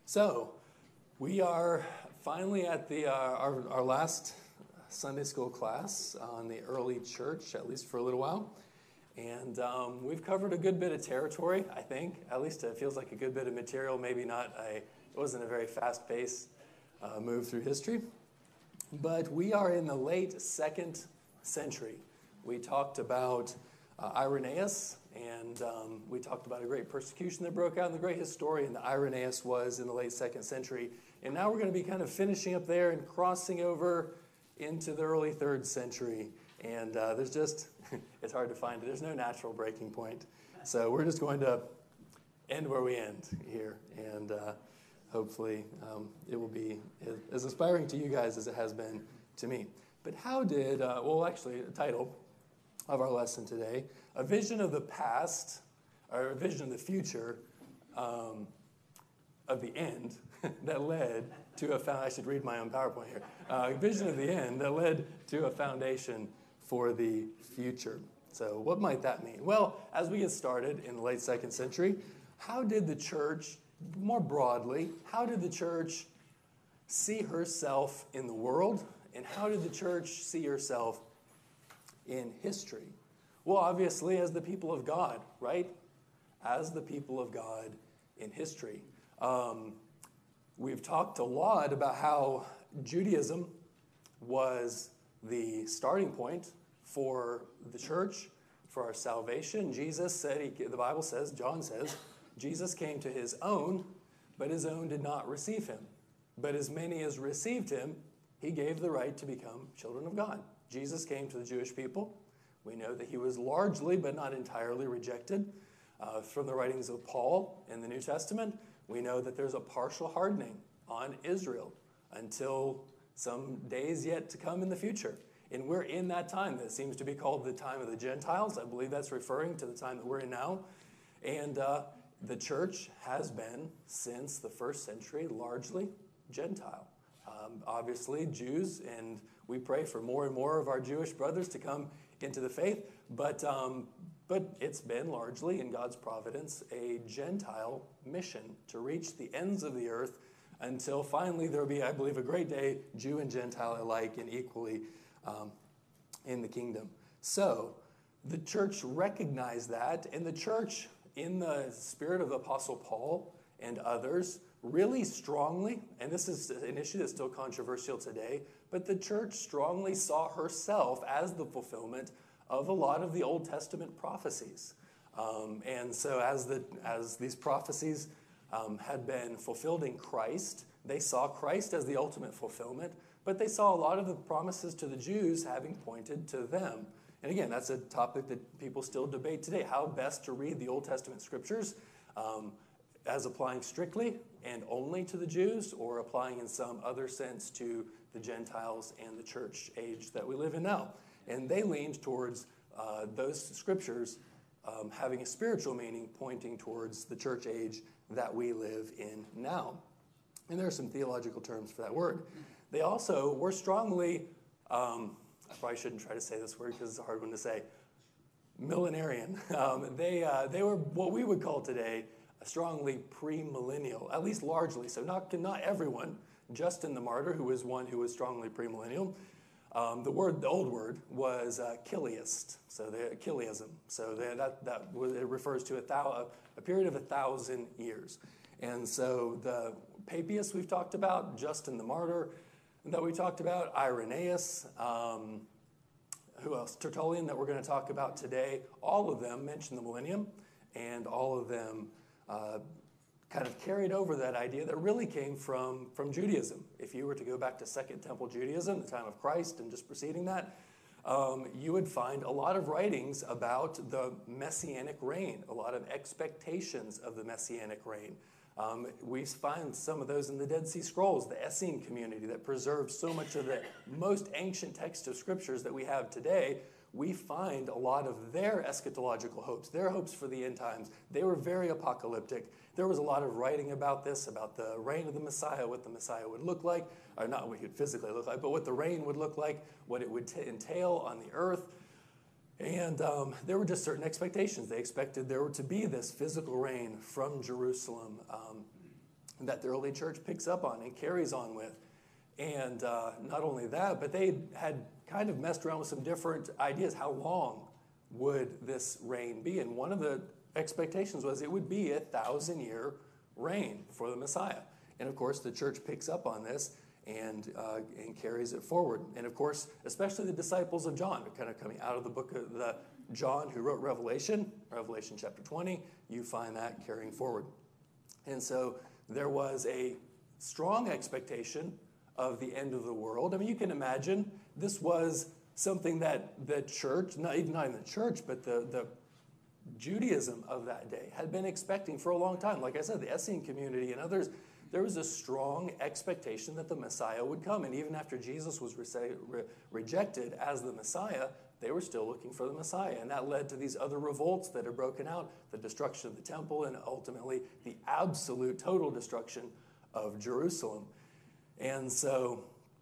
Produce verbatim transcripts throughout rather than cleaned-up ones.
So, we are finally at the uh, our, our last Sunday school class on the early church, at least for a little while. And um, we've covered a good bit of territory, I think. At least it feels like a good bit of material, maybe not a, it wasn't a very fast-paced uh, move through history. But we are in the late second century. We talked about uh, Irenaeus, and um, we talked about a great persecution that broke out, and the great historian that Irenaeus was in the late second century. And now we're going to be kind of finishing up there and crossing over into the early third century. And uh, there's just, it's hard to find it. There's no natural breaking point. So we're just going to end where we end here. And uh, hopefully um, it will be as inspiring to you guys as it has been to me. But how did, uh, well, actually, the title of our lesson today, A Vision of the Past, or a Vision of the Future, um, of the End, that led to a, I should read my own PowerPoint here, uh, a vision of the end that led to a foundation for the future. So what might that mean? Well, as we get started in the late second century, how did the church, more broadly, how did the church see herself in the world, and how did the church see herself in history? Well, obviously, as the people of God, right? As the people of God in history. Um, we've talked a lot about how Judaism was the starting point for the church, for our salvation. Jesus said, he, the Bible says, John says, Jesus came to his own, but his own did not receive him. But as many as received him, he gave the right to become children of God. Jesus came to the Jewish people. We know that he was largely, but not entirely, rejected. Uh, from the writings of Paul in the New Testament, we know that there's a partial hardening on Israel until some days yet to come in the future. And we're in that time that seems to be called the time of the Gentiles. I believe that's referring to the time that we're in now. And uh, the church has been, since the first century, largely Gentile. Um, obviously, Jews, and we pray for more and more of our Jewish brothers to come into the faith, but um, but it's been largely, in God's providence, a Gentile mission to reach the ends of the earth until finally there will be, I believe, a great day, Jew and Gentile alike and equally um, in the kingdom. So the church recognized that, and the church, in the spirit of the Apostle Paul and others, really strongly, and this is an issue that's still controversial today, but the church strongly saw herself as the fulfillment of a lot of the Old Testament prophecies. Um, and so as, the, as these prophecies um, had been fulfilled in Christ, they saw Christ as the ultimate fulfillment, but they saw a lot of the promises to the Jews having pointed to them. And again, that's a topic that people still debate today, how best to read the Old Testament scriptures, um, as applying strictly and only to the Jews, or applying in some other sense to the Gentiles and the church age that we live in now. And they leaned towards uh, those scriptures um, having a spiritual meaning, pointing towards the church age that we live in now. And there are some theological terms for that word. They also were strongly, um, I probably shouldn't try to say this word because it's a hard one to say, millenarian. Um, they, uh, they were what we would call today strongly premillennial, at least largely. So not, not everyone. Justin the Martyr, who was one who was strongly premillennial, um, the word, the old word, was uh, Chiliast, so the Chiliasm. So they, that that was, it refers to a, thou, a period of a thousand years. And so the Papias we've talked about, Justin the Martyr that we talked about, Irenaeus, um, who else? Tertullian that we're going to talk about today. All of them mention the millennium, and all of them uh, kind of carried over that idea that really came from, from Judaism. If you were to go back to Second Temple Judaism, the time of Christ and just preceding that, um, you would find a lot of writings about the Messianic reign, a lot of expectations of the Messianic reign. Um, we find some of those in the Dead Sea Scrolls, the Essene community that preserved so much of the most ancient text of scriptures that we have today. We find a lot of their eschatological hopes, their hopes for the end times. They were very apocalyptic. There was a lot of writing about this, about the reign of the Messiah, what the Messiah would look like, or not what he would physically look like, but what the reign would look like, what it would t- entail on the earth. And um, there were just certain expectations. They expected there were to be this physical reign from Jerusalem. Um, that the early church picks up on and carries on with. And uh, not only that, but they had kind of messed around with some different ideas. How long would this reign be? And one of the expectations was it would be a thousand-year reign for the Messiah. And of course, the church picks up on this and uh, and carries it forward. And of course, especially the disciples of John, kind of coming out of the book of the John, who wrote Revelation, Revelation chapter twenty, you find that carrying forward. And so there was a strong expectation of the end of the world. I mean, you can imagine this was something that the church, not even not in the church, but the, the Judaism of that day had been expecting for a long time. Like I said, the Essene community and others, there was a strong expectation that the Messiah would come. And even after Jesus was re- re- rejected as the Messiah, they were still looking for the Messiah. And that led to these other revolts that are broken out, the destruction of the temple, and ultimately the absolute total destruction of Jerusalem. And so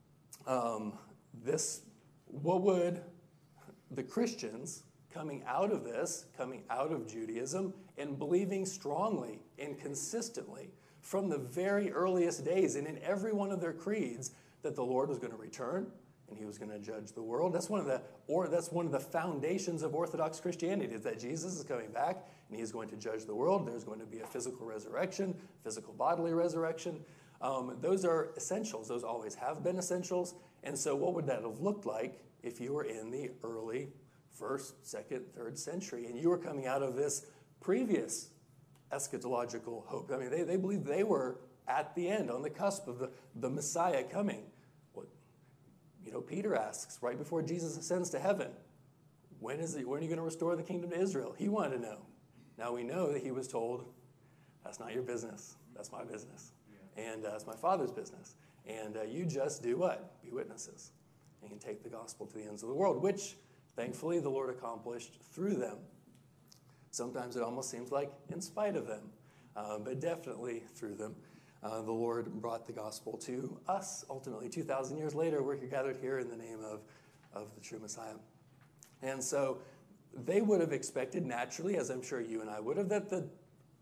um, this, what would the Christians coming out of this, coming out of Judaism, and believing strongly and consistently from the very earliest days and in every one of their creeds that the Lord was going to return and he was going to judge the world. That's one of the or that's one of the foundations of Orthodox Christianity, is that Jesus is coming back and he is going to judge the world. There's going to be a physical resurrection, physical bodily resurrection. Um, those are essentials. Those always have been essentials. And so what would that have looked like if you were in the early first, second, third century and you were coming out of this previous eschatological hope? I mean, they, they believed they were at the end, on the cusp of the, the Messiah coming. What, you know, Peter asks right before Jesus ascends to heaven, when is it, when are you going to restore the kingdom to Israel? He wanted to know. Now we know that he was told, that's not your business. That's my business. And uh, it's my Father's business. And uh, you just do what? Be witnesses. And you can take the gospel to the ends of the world, which thankfully the Lord accomplished through them. Sometimes it almost seems like in spite of them, uh, but definitely through them. Uh, the Lord brought the gospel to us. Ultimately, two thousand years later, we're gathered here in the name of, of the true Messiah. And so they would have expected naturally, as I'm sure you and I would have, that the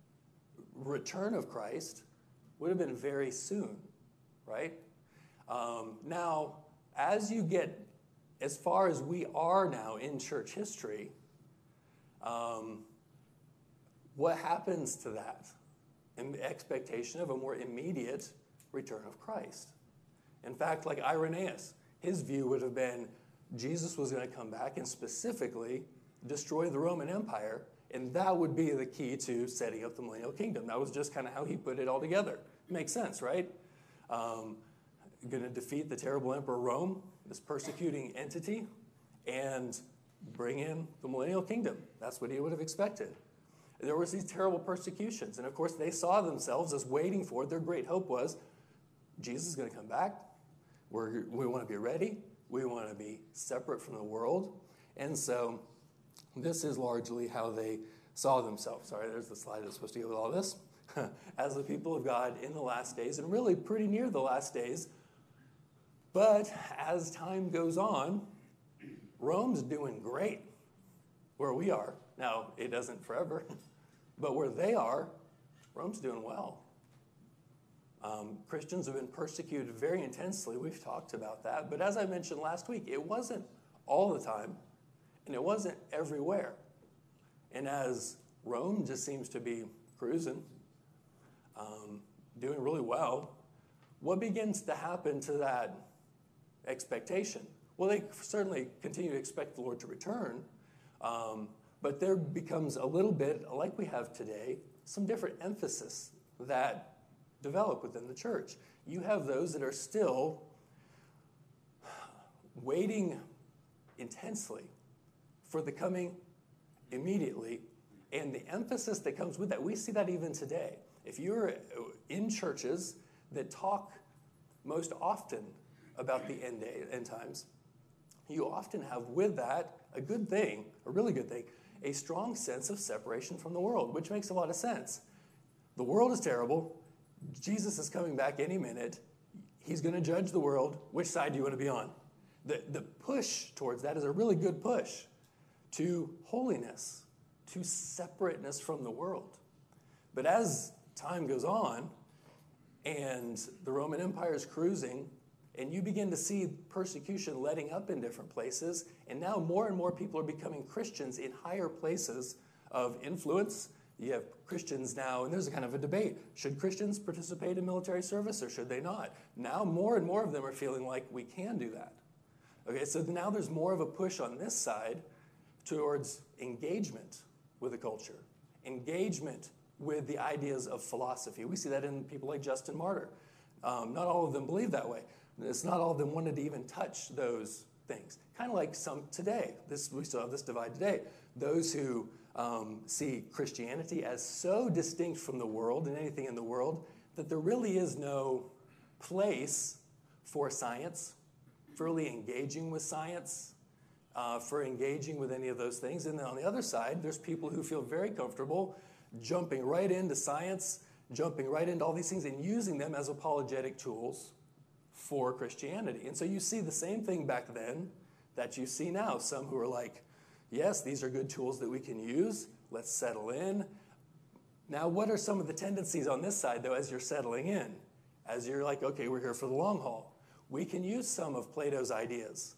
return of Christ would have been very soon, right? Um, now, as you get as far as we are now in church history, um, what happens to that? In the expectation of a more immediate return of Christ. In fact, like Irenaeus, his view would have been Jesus was going to come back and specifically destroy the Roman Empire, and that would be the key to setting up the millennial kingdom. That was just kind of how he put it all together. Makes sense, right? Um, going to defeat the terrible Emperor Rome, this persecuting entity, and bring in the millennial kingdom. That's what he would have expected. There was these terrible persecutions, and of course they saw themselves as waiting for it. Their great hope was Jesus is going to come back. We're, we want to be ready. We want to be separate from the world. And so this is largely how they saw themselves. Sorry, there's the slide that's supposed to go with all this. As the people of God in the last days, and really pretty near the last days. But as time goes on, Rome's doing great where we are. Now, it doesn't forever, but where they are, Rome's doing well. Um, Christians have been persecuted very intensely. We've talked about that. But as I mentioned last week, it wasn't all the time, and it wasn't everywhere. And as Rome just seems to be cruising, um, doing really well, what begins to happen to that expectation? Well, they certainly continue to expect the Lord to return, um, but there becomes a little bit, like we have today, some different emphasis that develop within the church. You have those that are still waiting intensely for the coming immediately, and the emphasis that comes with that, we see that even today. If you're in churches that talk most often about the end day, end times, you often have with that a good thing, a really good thing, a strong sense of separation from the world, which makes a lot of sense. The world is terrible. Jesus is coming back any minute. He's going to judge the world. Which side do you want to be on? The, the push towards that is a really good push to holiness, to separateness from the world. But as time goes on, and the Roman Empire is cruising, and you begin to see persecution letting up in different places, and now more and more people are becoming Christians in higher places of influence. You have Christians now, and there's a kind of a debate. Should Christians participate in military service or should they not? Now more and more of them are feeling like we can do that. Okay, so now there's more of a push on this side towards engagement with the culture, engagement with the ideas of philosophy. We see that in people like Justin Martyr. Um, not all of them believe that way. It's not all of them wanted to even touch those things. Kind of like some today. This, we still have this divide today. Those who um, see Christianity as so distinct from the world and anything in the world that there really is no place for science, for really engaging with science, uh, for engaging with any of those things. And then on the other side, there's people who feel very comfortable jumping right into science, jumping right into all these things and using them as apologetic tools for Christianity. And so you see the same thing back then that you see now. Some who are like, yes, these are good tools that we can use. Let's settle in. Now, what are some of the tendencies on this side, though, as you're settling in? As you're like, okay, we're here for the long haul. We can use some of Plato's ideas.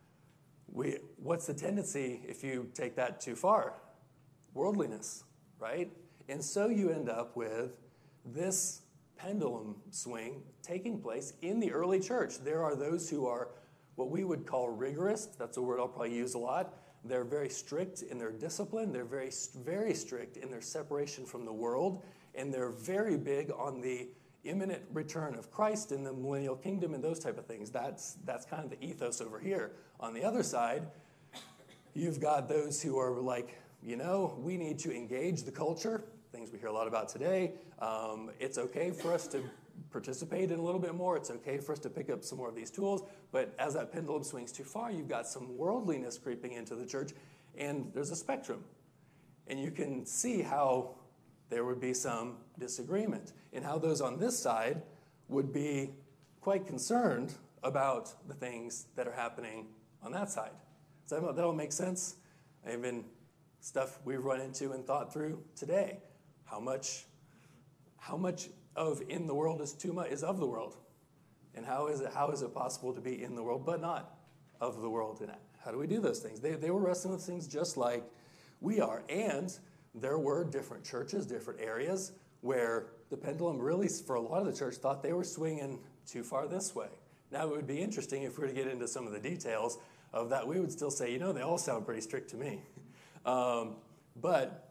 We, what's the tendency if you take that too far? Worldliness, right? And so you end up with this pendulum swing taking place in the early church. There are those who are what we would call rigorous. That's a word I'll probably use a lot. They're very strict in their discipline. They're very, very strict in their separation from the world. And they're very big on the imminent return of Christ in the millennial kingdom and those type of things. That's, that's kind of the ethos over here. On the other side, you've got those who are like, you know, we need to engage the culture, things we hear a lot about today. Um, it's okay for us to participate in a little bit more. It's okay for us to pick up some more of these tools. But as that pendulum swings too far, you've got some worldliness creeping into the church, and there's a spectrum. And you can see how there would be some disagreement, and how those on this side would be quite concerned about the things that are happening on that side. Does that, that all make sense? Even stuff we've run into and thought through today. How much, how much of in the world is too much is of the world, and how is it how is it possible to be in the world but not of the world? And how do we do those things? They they were wrestling with things just like we are, and there were different churches, different areas where the pendulum really, for a lot of the church, thought they were swinging too far this way. Now, it would be interesting if we were to get into some of the details of that. We would still say, you know, they all sound pretty strict to me. Um, but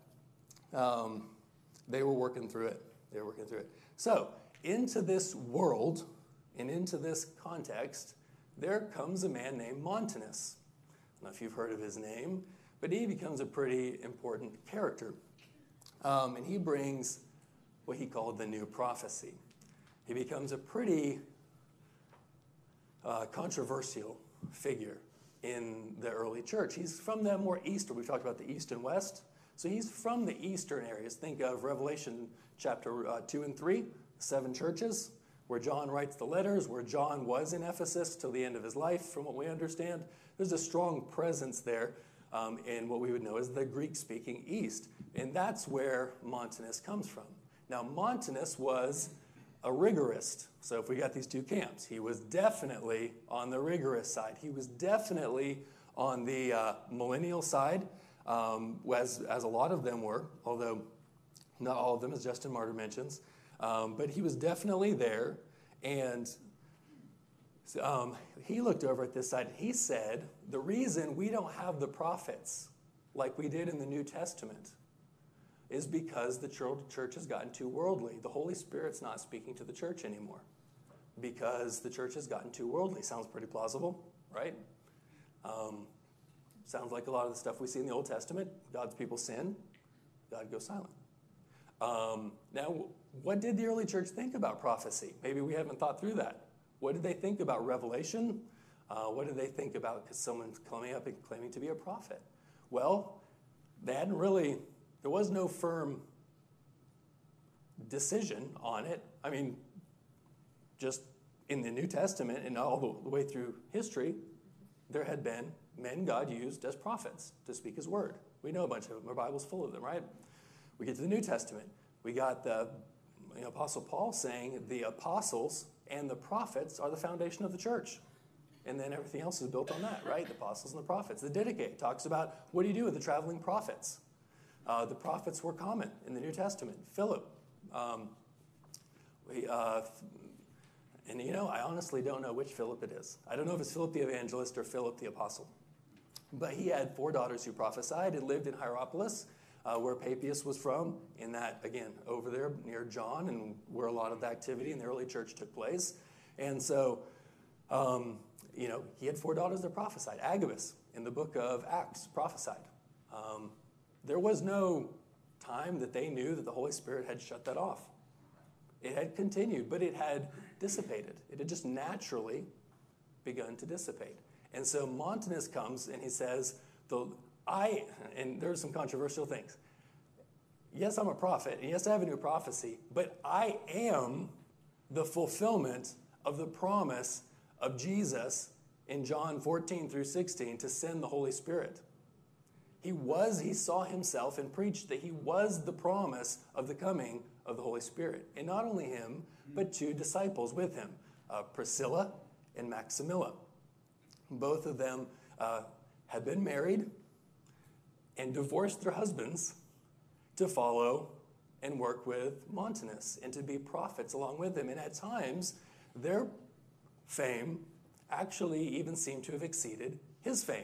um, they were working through it. They were working through it. So, into this world and into this context, there comes a man named Montanus. I don't know if you've heard of his name, but he becomes a pretty important character. Um, and he brings what he called the new prophecy. He becomes a pretty uh, controversial figure in the early church. He's from the more eastern. We've talked about the east and west. So he's from the eastern areas. Think of Revelation chapter uh, two and three, seven churches, where John writes the letters, where John was in Ephesus till the end of his life, from what we understand. There's a strong presence there um, in what we would know as the Greek-speaking East. And that's where Montanus comes from. Now, Montanus was a rigorist. So if we got these two camps, he was definitely on the rigorous side. He was definitely on the uh, millennial side, um, as, as a lot of them were, although not all of them, as Justin Martyr mentions. Um, but he was definitely there, and um, he looked over at this side, and he said, the reason we don't have the prophets like we did in the New Testament is because the church has gotten too worldly. The Holy Spirit's not speaking to the church anymore because the church has gotten too worldly. Sounds pretty plausible, right? Um, sounds like a lot of the stuff we see in the Old Testament. God's people sin, God goes silent. Um, now, what did the early church think about prophecy? Maybe we haven't thought through that. What did they think about revelation? Uh, what did they think about someone coming up and claiming to be a prophet? Well, they hadn't really, there was no firm decision on it. I mean, just in the New Testament and all the, the way through history, there had been men God used as prophets to speak his word. We know a bunch of them. Our Bible's full of them, right? We get to the New Testament. We got the you know, Apostle Paul saying the apostles and the prophets are the foundation of the church. And then everything else is built on that, right? The apostles and the prophets. The Didache talks about what do you do with the traveling prophets? Uh, the prophets were common in the New Testament. Philip. Um, we, uh, and, you know, I honestly don't know which Philip it is. I don't know if it's Philip the evangelist or Philip the apostle. But he had four daughters who prophesied and lived in Hierapolis, uh, where Papias was from, in that, again, over there near John, and where a lot of the activity in the early church took place. And so, um, you know, he had four daughters that prophesied. Agabus, in the book of Acts, prophesied. Um, there was no time that they knew that the Holy Spirit had shut that off. It had continued, but it had dissipated. It had just naturally begun to dissipate. And so Montanus comes and he says, the, I, and there's some controversial things. Yes, I'm a prophet, and yes, I have a new prophecy, but I am the fulfillment of the promise of Jesus in John fourteen through sixteen to send the Holy Spirit. He was, he saw himself and preached that he was the promise of the coming of the Holy Spirit. And not only him, but two disciples with him, uh, Priscilla and Maximilla. Both of them uh, had been married and divorced their husbands to follow and work with Montanus and to be prophets along with him. And at times, their fame actually even seemed to have exceeded his fame.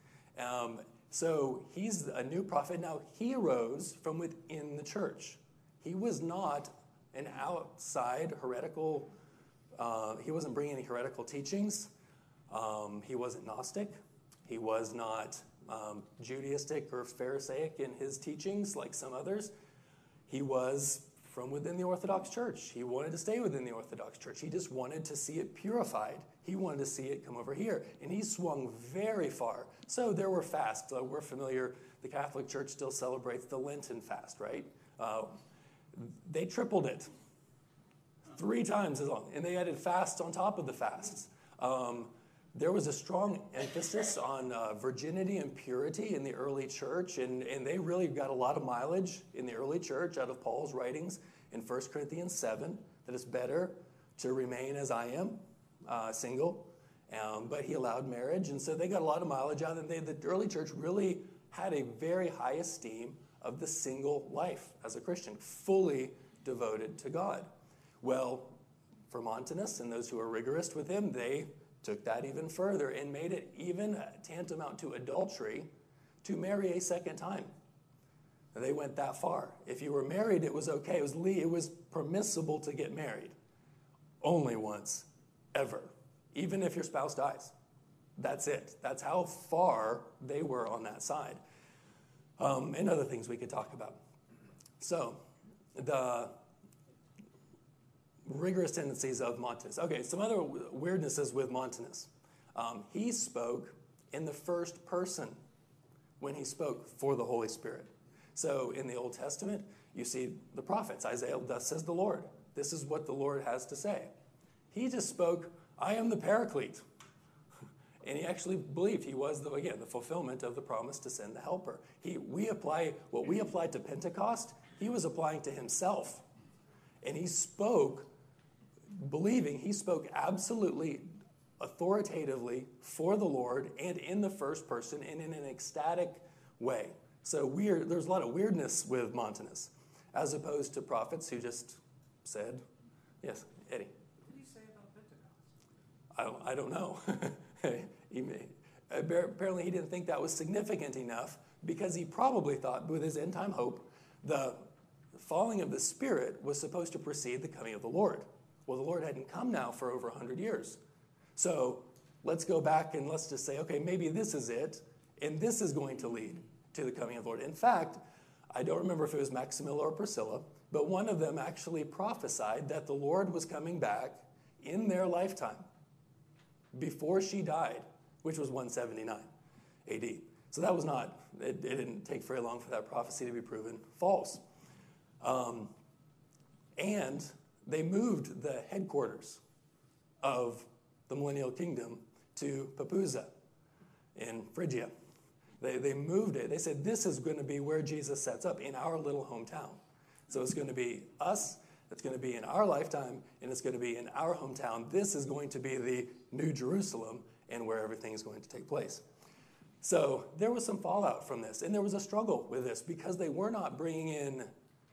Um, so he's a new prophet. Now, he arose from within the church. He was not an outside heretical, uh, he wasn't bringing any heretical teachings. Um, he wasn't Gnostic. He was not um, Judaistic or Pharisaic in his teachings like some others. He was from within the Orthodox Church. He wanted to stay within the Orthodox Church. He just wanted to see it purified. He wanted to see it come over here. And he swung very far. So there were fasts. Uh, we're familiar, the Catholic Church still celebrates the Lenten fast, right? Uh, they tripled it. Three times as long. And they added fasts on top of the fasts. Um, There was a strong emphasis on uh, virginity and purity in the early church, and, and they really got a lot of mileage in the early church out of Paul's writings in First Corinthians seven, that it's better to remain as I am, uh, single, um, but he allowed marriage, and so they got a lot of mileage out of it. The early church really had a very high esteem of the single life as a Christian, fully devoted to God. Well, for Montanus and those who are rigorous with him, they took that even further and made it even tantamount to adultery to marry a second time. They went that far. If you were married, it was okay. It was, it was permissible to get married. Only once, ever. Even if your spouse dies. That's it. That's how far they were on that side. Um, and other things we could talk about. So, the rigorous tendencies of Montanus. Okay, some other weirdnesses with Montanus. Um, he spoke in the first person when he spoke for the Holy Spirit. So in the Old Testament, you see the prophets. Isaiah, thus says the Lord. This is what the Lord has to say. He just spoke, I am the Paraclete. And he actually believed he was, the, again, the fulfillment of the promise to send the helper. He, we apply, what we applied to Pentecost, he was applying to himself. And he spoke, believing he spoke absolutely authoritatively for the Lord and in the first person and in an ecstatic way. So weird, there's a lot of weirdness with Montanus, as opposed to prophets who just said, yes, Eddie. What did he say about Pentecost? I don't, I don't know. he may, apparently he didn't think that was significant enough because he probably thought with his end time hope, the falling of the Spirit was supposed to precede the coming of the Lord. Well, the Lord hadn't come now for over one hundred years. So let's go back and let's just say, okay, maybe this is it, and this is going to lead to the coming of the Lord. In fact, I don't remember if it was Maximilla or Priscilla, but one of them actually prophesied that the Lord was coming back in their lifetime before she died, which was one seventy-nine A D. So that was not, it, it didn't take very long for that prophecy to be proven false. Um, and they moved the headquarters of the millennial kingdom to Papusa in Phrygia. They, they moved it. They said, this is going to be where Jesus sets up in our little hometown. So it's going to be us. It's going to be in our lifetime, and it's going to be in our hometown. This is going to be the New Jerusalem and where everything is going to take place. So there was some fallout from this, and there was a struggle with this because they were not bringing in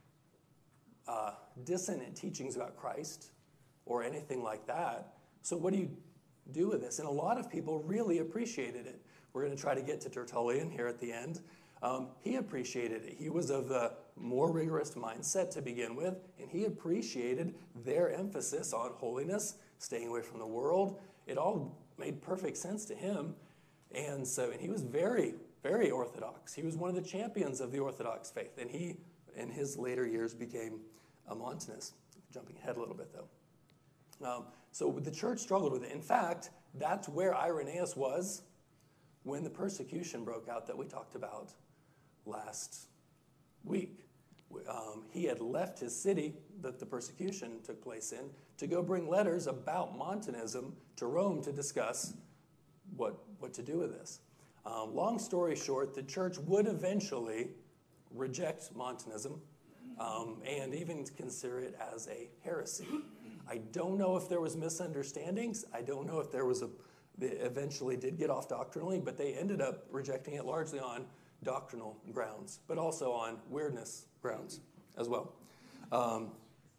uh, dissonant teachings about Christ or anything like that. So what do you do with this? And a lot of people really appreciated it. We're going to try to get to Tertullian here at the end. Um, he appreciated it. He was of the more rigorous mindset to begin with, and he appreciated their emphasis on holiness, staying away from the world. It all made perfect sense to him. And so, and he was very, very Orthodox. He was one of the champions of the Orthodox faith, and he, in his later years, became a Montanist. Jumping ahead a little bit, though. Um, so the church struggled with it. In fact, that's where Irenaeus was when the persecution broke out that we talked about last week. Um, he had left his city that the persecution took place in to go bring letters about Montanism to Rome to discuss what, what to do with this. Um, long story short, the church would eventually reject Montanism um, and even consider it as a heresy. I don't know if there was misunderstandings. I don't know if there was a, they eventually did get off doctrinally, but they ended up rejecting it largely on doctrinal grounds, but also on weirdness grounds as well. Um,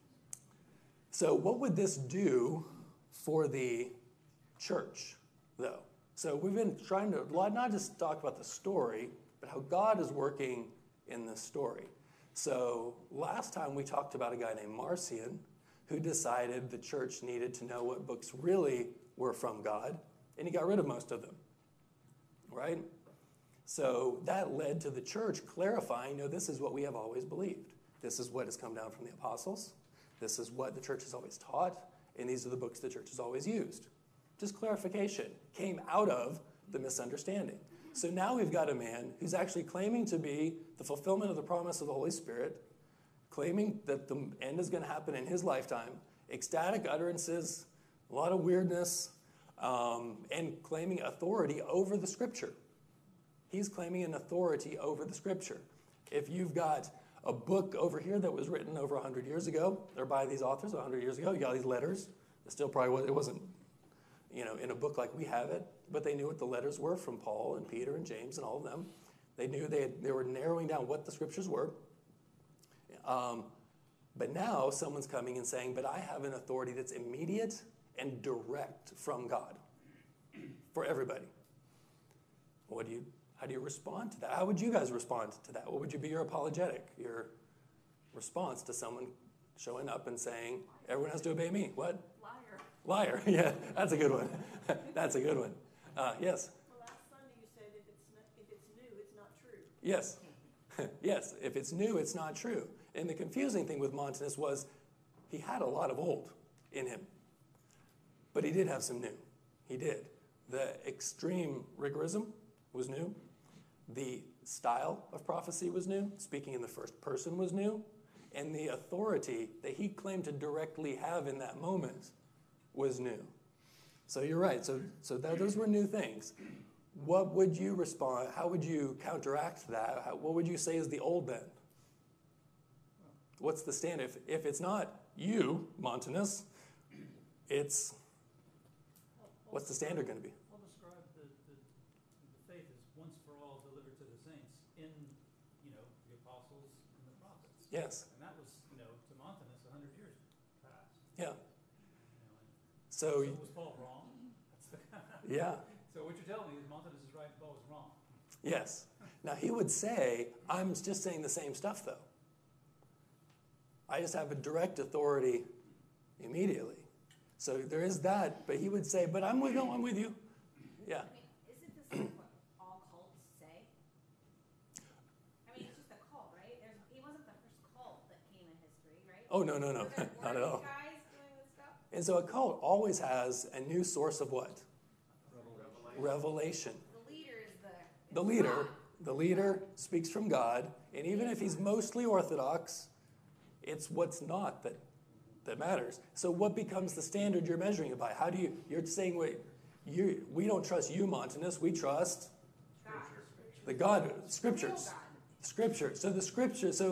so what would this do for the church, though? So we've been trying to not just talk about the story, but how God is working in this story. So last time we talked about a guy named Marcion who decided the church needed to know what books really were from God, and he got rid of most of them, right? So that led to the church clarifying, no, this is what we have always believed. This is what has come down from the apostles. This is what the church has always taught, and these are the books the church has always used. Just clarification came out of the misunderstanding. So now we've got a man who's actually claiming to be the fulfillment of the promise of the Holy Spirit, claiming that the end is going to happen in his lifetime, ecstatic utterances, a lot of weirdness, um, and claiming authority over the Scripture. He's claiming an authority over the Scripture. If you've got a book over here that was written over one hundred years ago, or by these authors one hundred years ago, you got these letters. It still probably was, it wasn't, you know, in a book like we have it, but they knew what the letters were from Paul and Peter and James and all of them. They knew they, had, they were narrowing down what the Scriptures were. Um, but now someone's coming and saying, but I have an authority that's immediate and direct from God for everybody. What do you, how do you respond to that? How would you guys respond to that? What would you be your apologetic, your response to someone showing up and saying, everyone has to obey me? What? Liar. Liar. Yeah, that's a good one. That's a good one. Uh, yes? Well, last Sunday you said if it's, not, if it's new, it's not true. Yes. Yes, if it's new, it's not true. And the confusing thing with Montanus was he had a lot of old in him. But he did have some new. He did. The extreme rigorism was new. The style of prophecy was new. Speaking in the first person was new. And the authority that he claimed to directly have in that moment was new. So you're right. So, so that, those were new things. What would you respond? How would you counteract that? How, what would you say is the old then? What's the standard? If, if it's not you, Montanus, it's, what's the standard going to be? I'll describe the, the, the faith as once for all delivered to the saints in, you know, the apostles and the prophets. Yes. And that was, you know, to Montanus a hundred years past. Yeah. You know, and So, so was Paul wrong? That's the yeah. So what you're telling me is Montanus is right, Paul is wrong. Yes. Now, he would say, I'm just saying the same stuff, though. I just have a direct authority immediately. So there is that, but he would say, but I'm with you, I'm with you. Yeah. I mean, isn't this like what all cults say? I mean, it's just a cult, right? There's, he wasn't the first cult that came in history, right? Oh, no, no, no, Were there- not were at all. these guys doing this stuff? And so a cult always has a new source of what? Revelation. The leader is the... The leader, the leader speaks from God, and even if he's mostly orthodox, it's what's not that that matters. So what becomes the standard you're measuring it by? How do you, you're saying, wait, you, we don't trust you, Montanus, we trust God. the God, The real scriptures. God. Scripture. So the scripture, so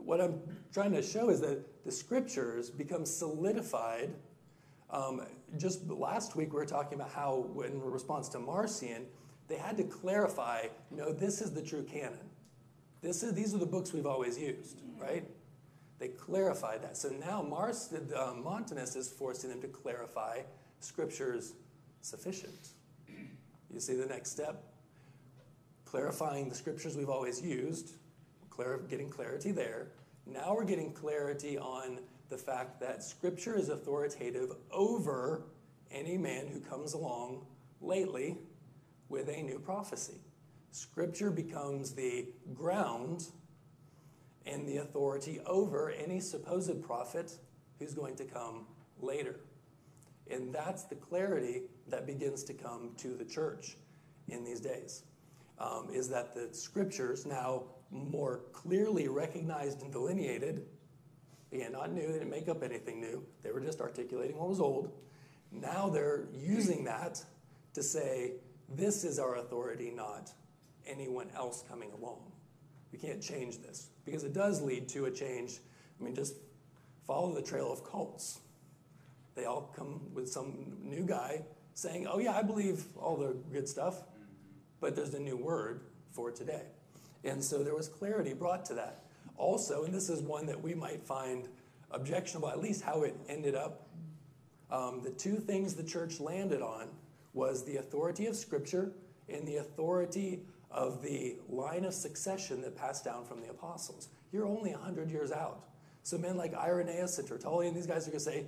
what I'm trying to show is that the scriptures become solidified. Um, just last week we were talking about how, in response to Marcion, they had to clarify, no, this is the true canon. This is, these are the books we've always used, right? They clarified that. So now Mars, uh, Montanus is forcing them to clarify Scripture's sufficient. You see the next step? Clarifying the Scriptures we've always used, clar- getting clarity there. Now we're getting clarity on the fact that Scripture is authoritative over any man who comes along lately with a new prophecy. Scripture becomes the ground and the authority over any supposed prophet who's going to come later. And that's the clarity that begins to come to the church in these days, um, is that the scriptures, now more clearly recognized and delineated, again, not new, they didn't make up anything new, they were just articulating what was old. Now they're using that to say, this is our authority, not anyone else coming along. We can't change this, because it does lead to a change. I mean, just follow the trail of cults. They all come with some new guy saying, oh yeah, I believe all the good stuff, but there's a new word for today. And so there was clarity brought to that. Also, and this is one that we might find objectionable, at least how it ended up, um, the two things the church landed on was the authority of Scripture and the authority of the line of succession that passed down from the apostles. You're only one hundred years out. So men like Irenaeus and Tertullian, these guys are going to say,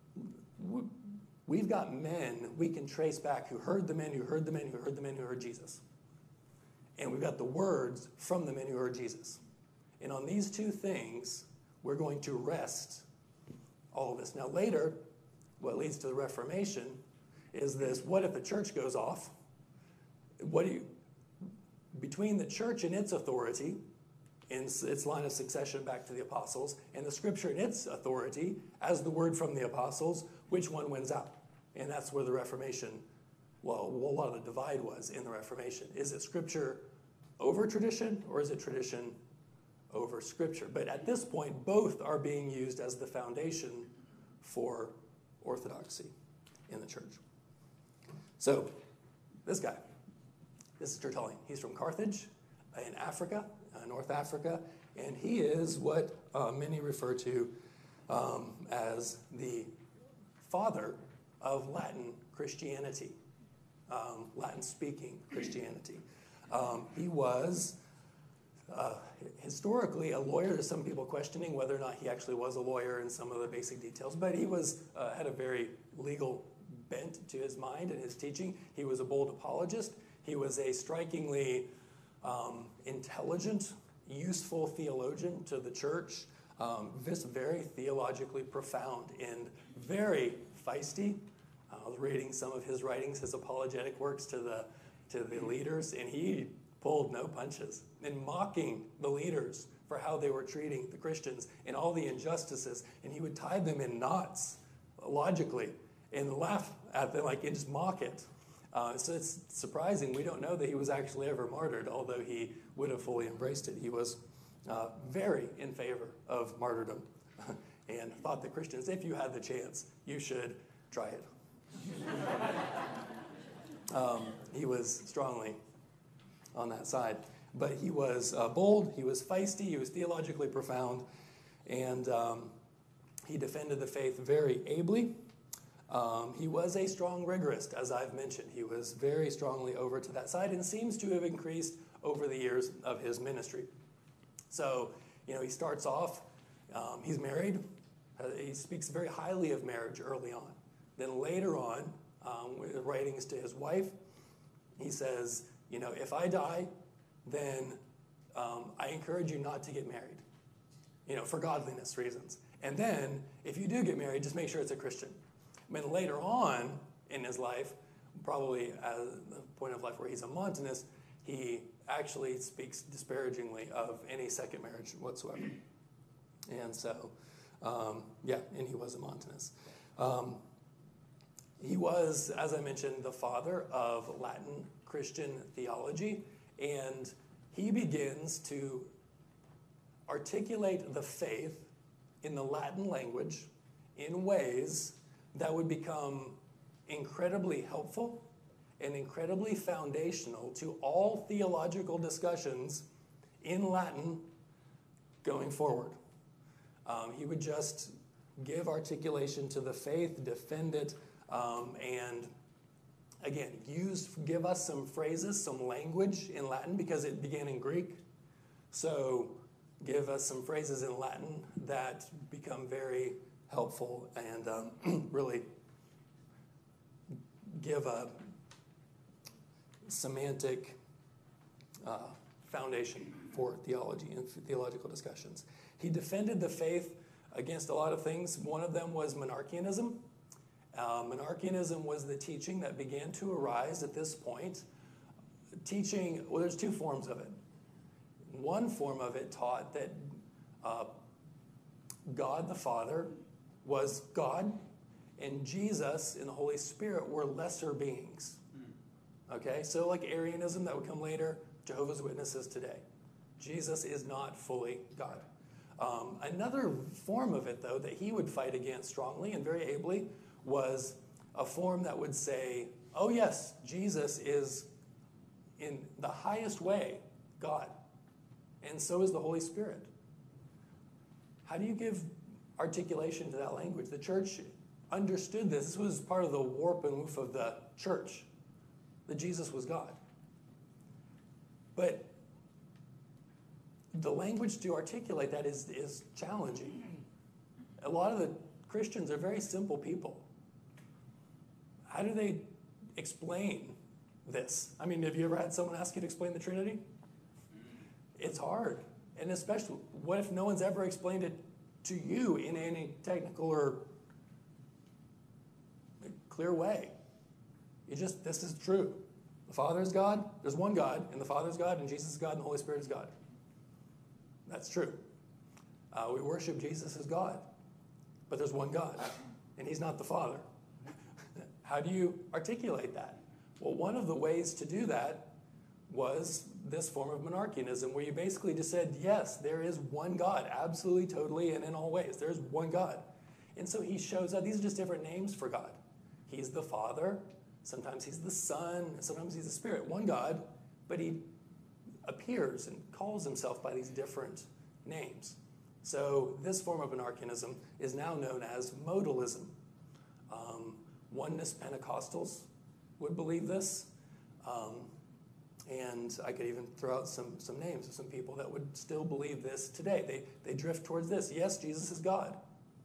we've got men we can trace back who heard the men who heard the men who heard the men who heard Jesus. And we've got the words from the men who heard Jesus. And on these two things, we're going to rest all of this. Now later, what leads to the Reformation is this: what if the church goes off? What do you, between the church and its authority, in its line of succession back to the apostles, and the scripture and its authority as the word from the apostles, which one wins out? And that's where the Reformation, well, a lot of the divide was in the Reformation. Is it scripture over tradition, or is it tradition over scripture? But at this point, both are being used as the foundation for orthodoxy in the church. So, this guy, this is Tertullian. He's from Carthage in Africa, uh, North Africa, and he is what uh, many refer to um, as the father of Latin Christianity, um, Latin-speaking Christianity. Um, he was uh, historically a lawyer. There's some people questioning whether or not he actually was a lawyer in some of the basic details, but he was uh, had a very legal bent to his mind and his teaching. He was a bold apologist. He was a strikingly um, intelligent, useful theologian to the church, um, this very theologically profound and very feisty. I was reading some of his writings, his apologetic works to the to the leaders, and he pulled no punches in mocking the leaders for how they were treating the Christians and all the injustices, and he would tie them in knots logically and laugh at them, like, and just mock it. Uh, so it's surprising. We don't know that he was actually ever martyred, although he would have fully embraced it. He was uh, very in favor of martyrdom and thought that Christians, if you had the chance, you should try it. um, he was strongly on that side. But he was uh, bold, he was feisty, he was theologically profound, and um, he defended the faith very ably. Um, he was a strong rigorist, as I've mentioned. He was very strongly over to that side and seems to have increased over the years of his ministry. So, you know, he starts off, um, he's married. Uh, he speaks very highly of marriage early on. Then later on, um, with writings to his wife, he says, you know, if I die, then um, I encourage you not to get married, you know, for godliness reasons. And then, if you do get married, just make sure it's a Christian. I mean, later on in his life, probably at the point of life where he's a Montanist, he actually speaks disparagingly of any second marriage whatsoever. And so, um, yeah, and he was a Montanist. Um, he was, as I mentioned, the father of Latin Christian theology, and he begins to articulate the faith in the Latin language in ways that would become incredibly helpful and incredibly foundational to all theological discussions in Latin going forward. Um, he would just give articulation to the faith, defend it, um, and again, use, give us some phrases, some language in Latin because it began in Greek. So give us some phrases in Latin that become very helpful and um, really give a semantic uh, foundation for theology and theological discussions. He defended the faith against a lot of things. One of them was monarchianism. Uh, monarchianism was the teaching that began to arise at this point. Teaching, well, there's two forms of it. One form of it taught that uh, God the Father was God, and Jesus and the Holy Spirit were lesser beings. Okay, so like Arianism that would come later, Jehovah's Witnesses today. Jesus is not fully God. Um, another form of it, though, that he would fight against strongly and very ably was a form that would say, oh yes, Jesus is in the highest way God, and so is the Holy Spirit. How do you give articulation to that language? The church understood this. This was part of the warp and woof of the church, that Jesus was God. But the language to articulate that is, is challenging. A lot of the Christians are very simple people. How do they explain this? I mean, have you ever had someone ask you to explain the Trinity? It's hard. And especially, what if no one's ever explained it to you in any technical or clear way? You just, this is true. The Father is God, there's one God, and the Father is God, and Jesus is God, and the Holy Spirit is God. That's true. Uh, we worship Jesus as God, but there's one God, and he's not the Father. How do you articulate that? Well, one of the ways to do that was this form of monarchianism, where you basically just said, yes, there is one God, absolutely, totally, and in all ways. There's one God. And so he shows up. These are just different names for God. He's the Father. Sometimes he's the Son. Sometimes he's the Spirit. One God, but he appears and calls himself by these different names. So this form of monarchianism is now known as modalism. Um, oneness Pentecostals would believe this. Um, and I could even throw out some, some names of some people that would still believe this today. They, they drift towards this. Yes, Jesus is God,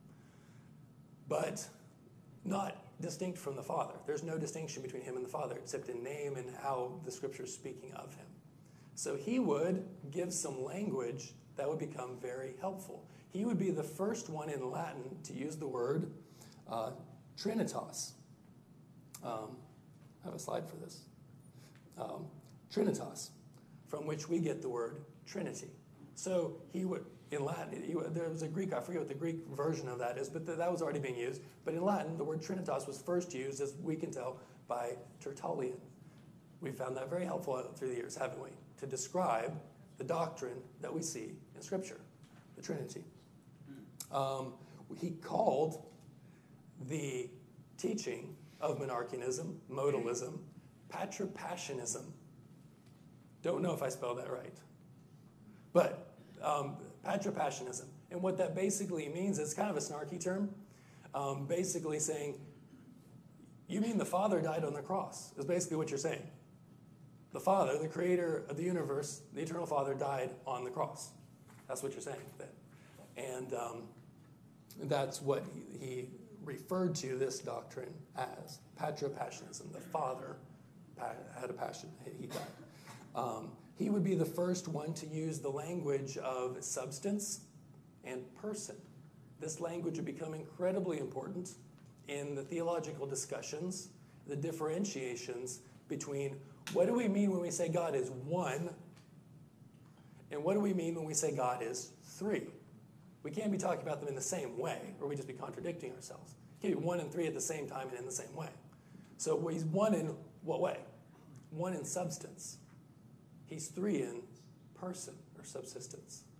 but not distinct from the Father. There's no distinction between him and the Father except in name and how the Scripture is speaking of him. So he would give some language that would become very helpful. He would be the first one in Latin to use the word uh, Trinitas. Um, I have a slide for this. Um, Trinitas, from which we get the word Trinity. So he would, in Latin, he would, there was a Greek, I forget what the Greek version of that is, but th- that was already being used. But in Latin, the word Trinitas was first used, as we can tell, by Tertullian. We found that very helpful through the years, haven't we? To describe the doctrine that we see in Scripture, the Trinity. Um, he called the teaching of monarchianism, modalism, patripassionism. Don't know if I spelled that right. But um, patripassionism. And what that basically means, it's kind of a snarky term, um, basically saying, you mean the Father died on the cross, is basically what you're saying. The Father, the creator of the universe, the eternal Father, died on the cross. That's what you're saying then. And um, that's what he, he referred to this doctrine as, patripassionism. The Father had a passion, he died. Um, he would be the first one to use the language of substance and person. This language would become incredibly important in the theological discussions, the differentiations between what do we mean when we say God is one, and what do we mean when we say God is three? We can't be talking about them in the same way, or we just be contradicting ourselves. It can't be one and three at the same time and in the same way. So he's one in what way? One in substance. He's three in person or subsistence.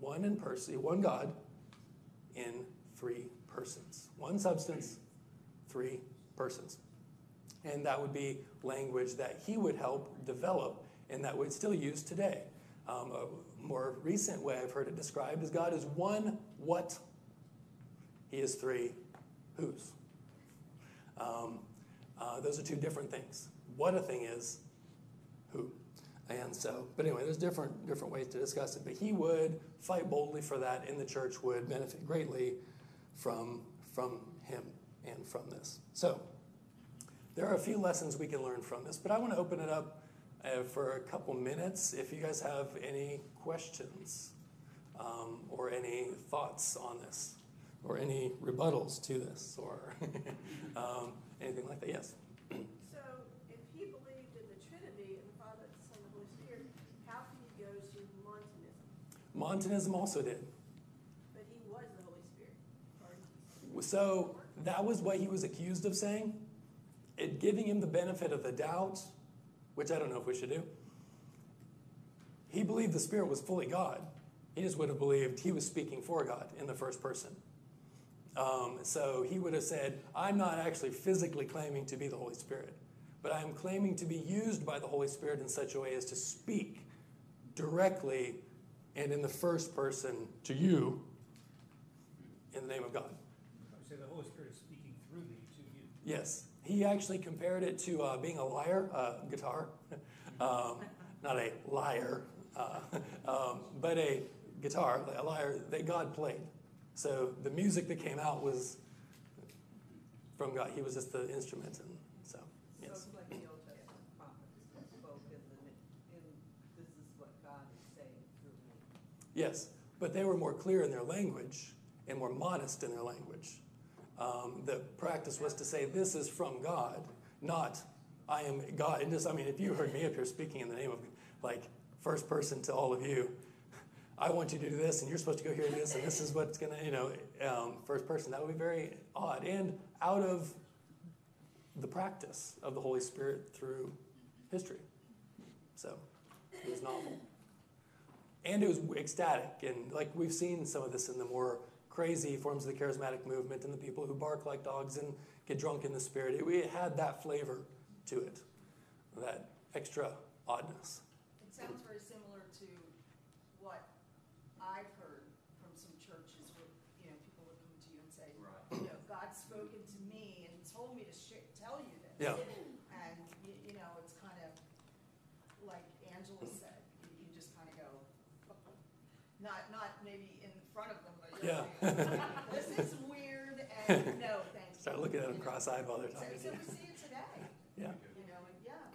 one in person, one God in three persons. One substance, three persons. And that would be language that he would help develop and that we'd still use today. Um, a more recent way I've heard it described is God is one what, he is three whose. Um, uh, those are two different things. What a thing is, who. And so, but anyway, there's different different ways to discuss it. But he would fight boldly for that, and the church would benefit greatly from, from him and from this. So, there are a few lessons we can learn from this, but I want to open it up uh, for a couple minutes if you guys have any questions um, or any thoughts on this or any rebuttals to this or um, anything like that. Yes? So if he believed in the Trinity and the Father, the Son, and the Holy Spirit, how can he go to Montanism? Montanism also did. But he was the Holy Spirit. Or So that was what he was accused of saying. It giving him the benefit of the doubt, which I don't know if we should do. He believed the Spirit was fully God. He just would have believed he was speaking for God in the first person. Um, so he would have said, I'm not actually physically claiming to be the Holy Spirit, but I am claiming to be used by the Holy Spirit in such a way as to speak directly and in the first person to you in the name of God. I would say the Holy Spirit is speaking through me to you. Yes. He actually compared it to uh, being a lyre, uh, guitar. um, not a liar, uh, um, but a guitar, a lyre that God played. So the music that came out was from God. He was just the instrument. And so, yes. So it's like the Old Testament prophets that spoke in the, in this is what God is saying through me. Yes, but they were more clear in their language and more modest in their language. Um, the practice was to say, this is from God, not I am God. And just, I mean, if you heard me up here speaking in the name of, like, first person to all of you, I want you to do this, and you're supposed to go here and this, and this is what's going to, you know, um, first person. That would be very odd and out of the practice of the Holy Spirit through history. So it was novel. And it was ecstatic. And like we've seen some of this in the more crazy forms of the charismatic movement and the people who bark like dogs and get drunk in the Spirit. It, it had that flavor to it, that extra oddness. It sounds very similar to what I've heard from some churches where, you know, people would come to you and say, you know, God's spoken to me and told me to sh- tell you this. Yeah. And, you, you know, it's kind of like Angela said, you, you just kind of go, not not maybe in front of them, but you're Yeah. like, this is weird and no, thank you. Start looking at them You know? cross-eyed while they're So, talking to so you. we see it today, Yeah, you know, and yeah.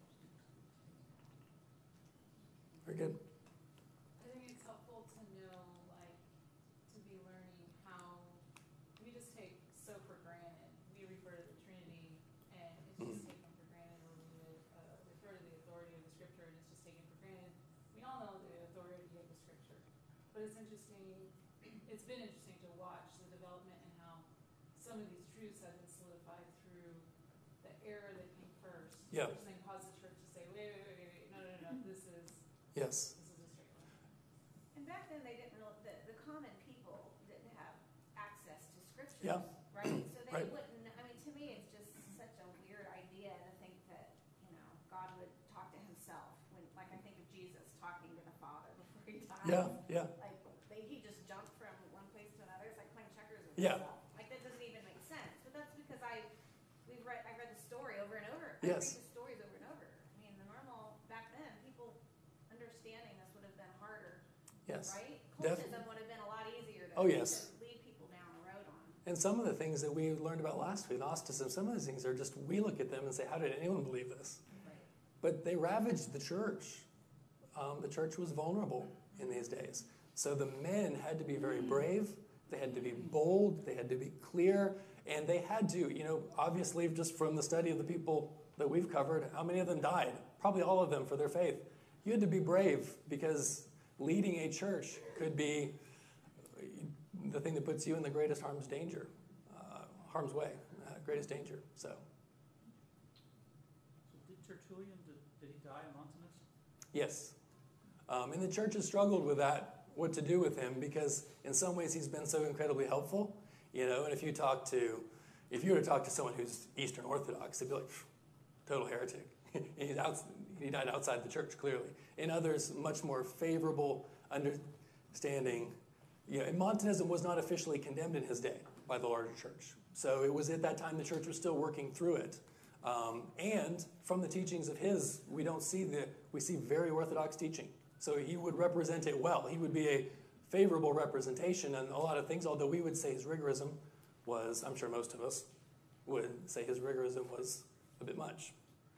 very good. I think it's helpful to know, like, to be learning how we just take so for granted. We refer to the Trinity, and it's just Mhm. taken for granted, or we would uh, refer to the authority of the Scripture, and it's just taken for granted. We all know the authority of the Scripture, but it's interesting. It's been interesting to watch the development and how some of these truths have been solidified through the era that came first. Yeah. Which then caused the church to say, wait, wait, wait, wait, wait, no, no, no, no, this is Yes. this is a straight line. And back then, they didn't know, the, the common people didn't have access to scriptures, Yeah. right? So they Right. wouldn't, I mean, to me, it's just such a weird idea to think that, you know, God would talk to himself. When, like, I think of Jesus talking to the Father before he died. Yeah, yeah. Like, they, he just jumped from one place to another. It's like playing checkers with Yeah. himself. Like, that doesn't even make sense. But that's because I, we've read, I read the story over and over. I Yes. read the stories over and over. I mean, the normal, back then, people understanding this would have been harder. Yes. Right? Def- Cultism would have been a lot easier to, Oh, yes. to lead people down the road on. And some of the things that we learned about last week, Gnosticism, some of these things are just, we look at them and say, how did anyone believe this? Right. But they ravaged the church. Um, the church was vulnerable in these days. So the men had to be very brave. They had to be bold. They had to be clear. And they had to, you know, obviously just from the study of the people that we've covered, how many of them died? Probably all of them for their faith. You had to be brave because leading a church could be the thing that puts you in the greatest harm's danger, uh, harm's way, uh, greatest danger. So, So did Tertullian, did, did he die a Montanist? yes. Um, and the church has struggled with that what to do with him because in some ways he's been so incredibly helpful. You know, and if you talk to, if you were to talk to someone who's Eastern Orthodox, they'd be like, total heretic. He's out, he died outside the church, clearly. In others, much more favorable understanding. You know, and Montanism was not officially condemned in his day by the larger church. So it was at that time the church was still working through it. Um, and from the teachings of his, we don't see the, we see very orthodox teaching. So he would represent it well. He would be a favorable representation on a lot of things, although we would say his rigorism was, I'm sure most of us would say his rigorism was a bit much.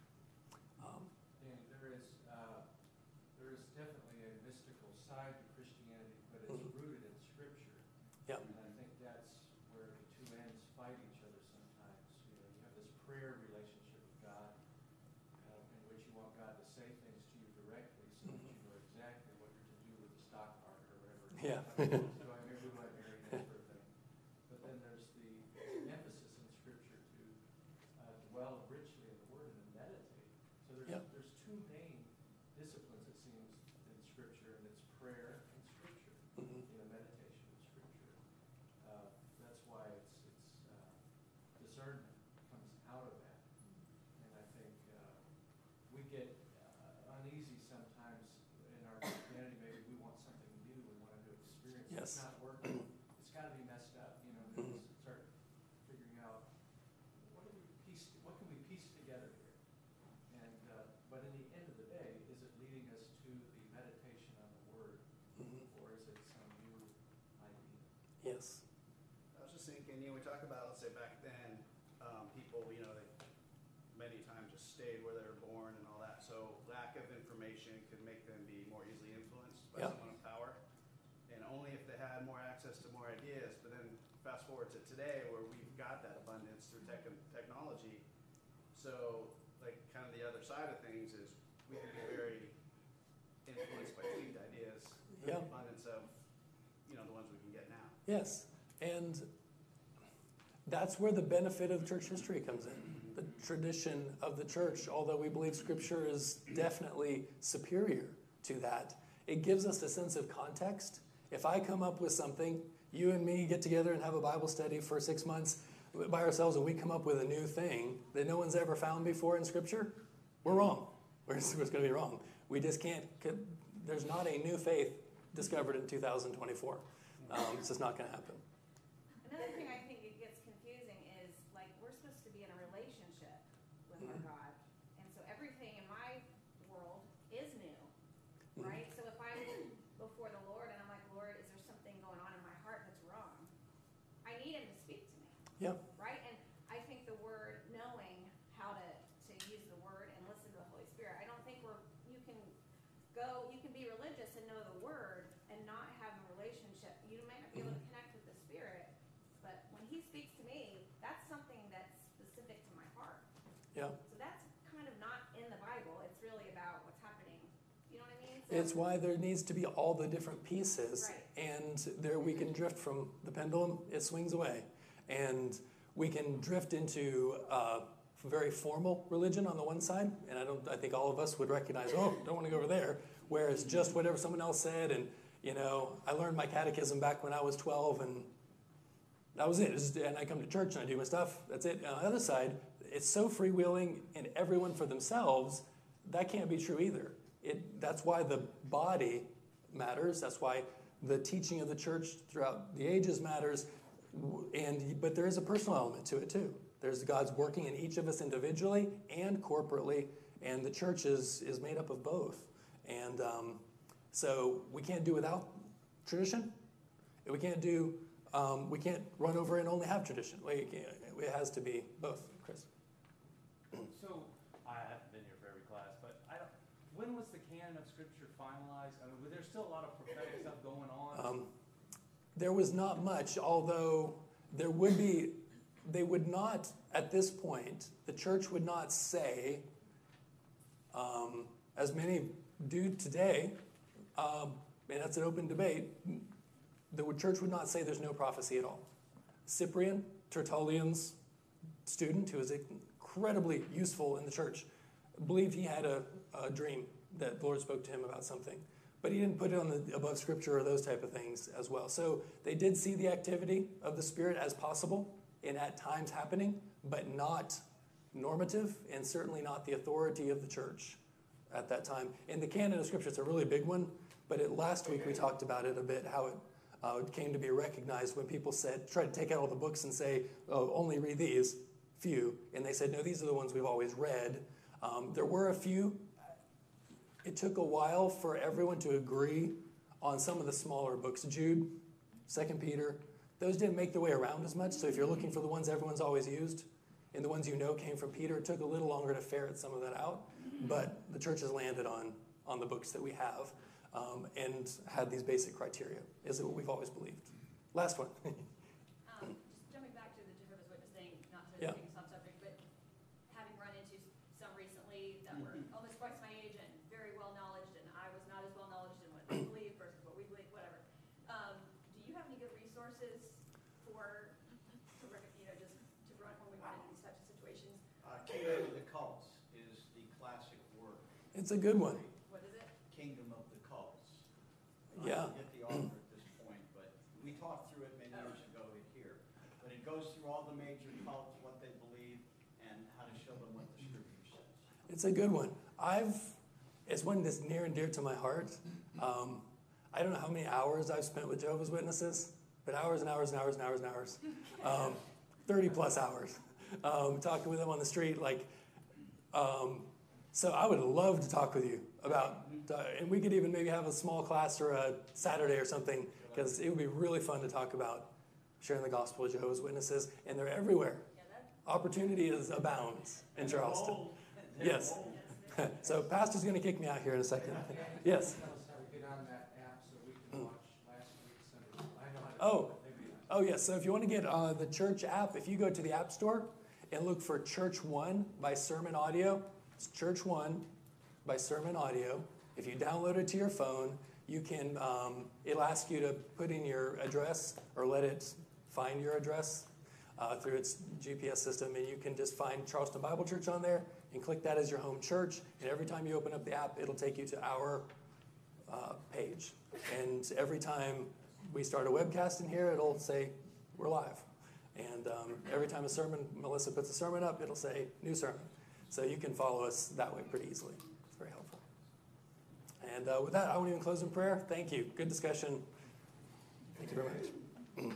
Um, And there is, uh, there is definitely a mystical side to Christianity, but it's Mhm. rooted in Scripture. Yeah. And I think that's where the two ends fight each other sometimes. You know, you have this prayer relationship with God, uh, in which you want God to say things to you directly so that you know exactly what you're to do with the stock market or whatever. Yeah. Do I marry, who do I marry, that sort of thing. But then there's the emphasis in Scripture to uh, dwell richly in the Word and to meditate. So there's, Yep. there's two main disciplines, it seems, in Scripture, and it's prayer and Scripture, Mhm. you know, meditation and Scripture. Uh, that's why it's, it's uh, discernment comes out of that. And I think uh, we get uh, uneasy sometimes in our Christianity. Maybe we want something new, we want a new experience. Yes. It's not working. It's got to be messed up, you know. We Mhm. start figuring out what do we piece, what can we piece together here. And uh, but in the end of the day, is it leading us to the meditation on the Word, Mhm. or is it some new idea? Yes. I was just thinking, you know, we talk about, let's say back then, um, people, you know, they many times just stayed where they were born and all that. So lack of information could make them be more easily influenced by Yeah. someone in power. And only if they had more access to more ideas. But then fast forward to today where we've got that abundance through tech and technology. So like kind of the other side of things is we can be very influenced by tweaked ideas. Yeah. The abundance of, you know, the ones we can get now. Yes, and that's where the benefit of church history comes in. The tradition of the church, although we believe Scripture is definitely superior to that, it gives us a sense of context. If I come up with something, you and me get together and have a Bible study for six months by ourselves, and we come up with a new thing that no one's ever found before in Scripture, we're wrong. We're, we're going to be wrong. We just can't, there's not a new faith discovered in two thousand twenty-four. Um, it's just not going to happen. Another thing I think it gets confusing is, like, we're supposed to be in a relationship with our Mhm. God. And so everything in my world is new, Mhm. right? So if I'm before the Lord and I'm like, Lord, is there something going on in my heart that's wrong? I need him to speak to me, Yeah. right? And I think the word, knowing how to, to use the word and listen to the Holy Spirit, I don't think we're, you can go, you can be religious and know the word and not have a relationship. You might not be able to connect with the Spirit, but when he speaks to me, that's something that's specific to my heart. Yeah. So that's kind of not in the Bible. It's really about what's happening. You know what I mean? So, It's why there needs to be all the different pieces, Right. and there we can drift from the pendulum, it swings away. And we can drift into uh, very formal religion on the one side, and I don't. I think all of us would recognize, oh, don't want to go over there. Whereas just whatever someone else said, and you know, I learned my catechism back when I was twelve, and that was it. It's just- and I come to church and I do my stuff. That's it. And on the other side, it's so freewheeling and everyone for themselves. That can't be true either. It. That's why the body matters. That's why the teaching of the church throughout the ages matters. And but there is a personal element to it too. There's God's working in each of us individually and corporately, and the church is is made up of both. And um, so we can't do without tradition. We can't do. Um, we can't run over and only have tradition. We can't, it has to be both. Chris. So, I haven't been here for every class, but I don't, when was the canon of Scripture finalized? I mean, there's still a lot of prophetic stuff going on. Um, there was not much, although there would be, they would not, at this point, the church would not say, um, as many do today, um, and that's an open debate, the church would not say there's no prophecy at all. Cyprian, Tertullian's student, who was incredibly useful in the church, believed he had a, a dream that the Lord spoke to him about something. but he didn't put it on the above Scripture or those type of things as well. So they did see the activity of the Spirit as possible and at times happening, but not normative and certainly not the authority of the church at that time. In the canon of Scripture, it's a really big one, but it, last week we talked about it a bit, how it, uh, it came to be recognized when people said, tried to take out all the books and say, oh, only read these, few, and they said, no, these are the ones we've always read. Um, there were a few. It took a while for everyone to agree on some of the smaller books. Jude, Second Peter, those didn't make their way around as much, so if you're looking for the ones everyone's always used, and the ones you know came from Peter, it took a little longer to ferret some of that out, but the church has landed on, on the books that we have um, and had these basic criteria, is what we've always believed. Last one. Um, just jumping back to the Jehovah's Witness thing, not to Yeah. take us off subject, but having run into some recently that were almost twice my age and very well knowledged, and I was not as well knowledged in what they believe versus what we believe, whatever. Um, do you have any good resources for, to, rec- you know, just to run when we run into these types of situations? Uh, Kingdom of the Cults is the classic work. It's a good one. What is it? Kingdom of the Cults. Yeah. I forget the author at this point, but we talked through it many years ago here. But it goes through all the major cults, what they believe, and how to show them what the Scripture says. It's a good one. I've, it's one that's near and dear to my heart. Um, I don't know how many hours I've spent with Jehovah's Witnesses, but hours and hours and hours and hours and hours. Um, thirty plus hours. Um, talking with them on the street, like, um, so I would love to talk with you about, uh, and we could even maybe have a small class or a Saturday or something, because it would be really fun to talk about sharing the gospel with Jehovah's Witnesses, and they're everywhere. Yeah, that, Opportunity is abounds in Charleston. Yes. So Pastor's going to kick me out here in a second. Yes. Tell us how to get on that app so we can watch last week's Sunday. I know how to Oh. do it. Maybe not. Oh, yes. So if you want to get uh, the church app, if you go to the App Store and look for Church One by Sermon Audio, it's Church One by Sermon Audio. If you download it to your phone, you can, um, it'll ask you to put in your address or let it find your address uh, through its G P S system, and you can just find Charleston Bible Church on there and click that as your home church, and every time you open up the app, it'll take you to our uh, page. And every time we start a webcast in here, it'll say, we're live. And um, every time a sermon, Melissa puts a sermon up, it'll say, new sermon. So you can follow us that way pretty easily. It's very helpful. And uh, with that, I won't even close in prayer. Thank you. Good discussion. Thank you very much.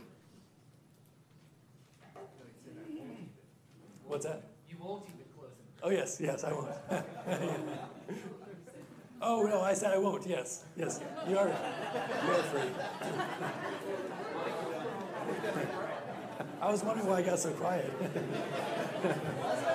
What's that? You won't even close it. Oh, yes, yes, I won't. Oh, no, I said I won't. Yes, yes. You are, you are free. I was wondering why I got so quiet.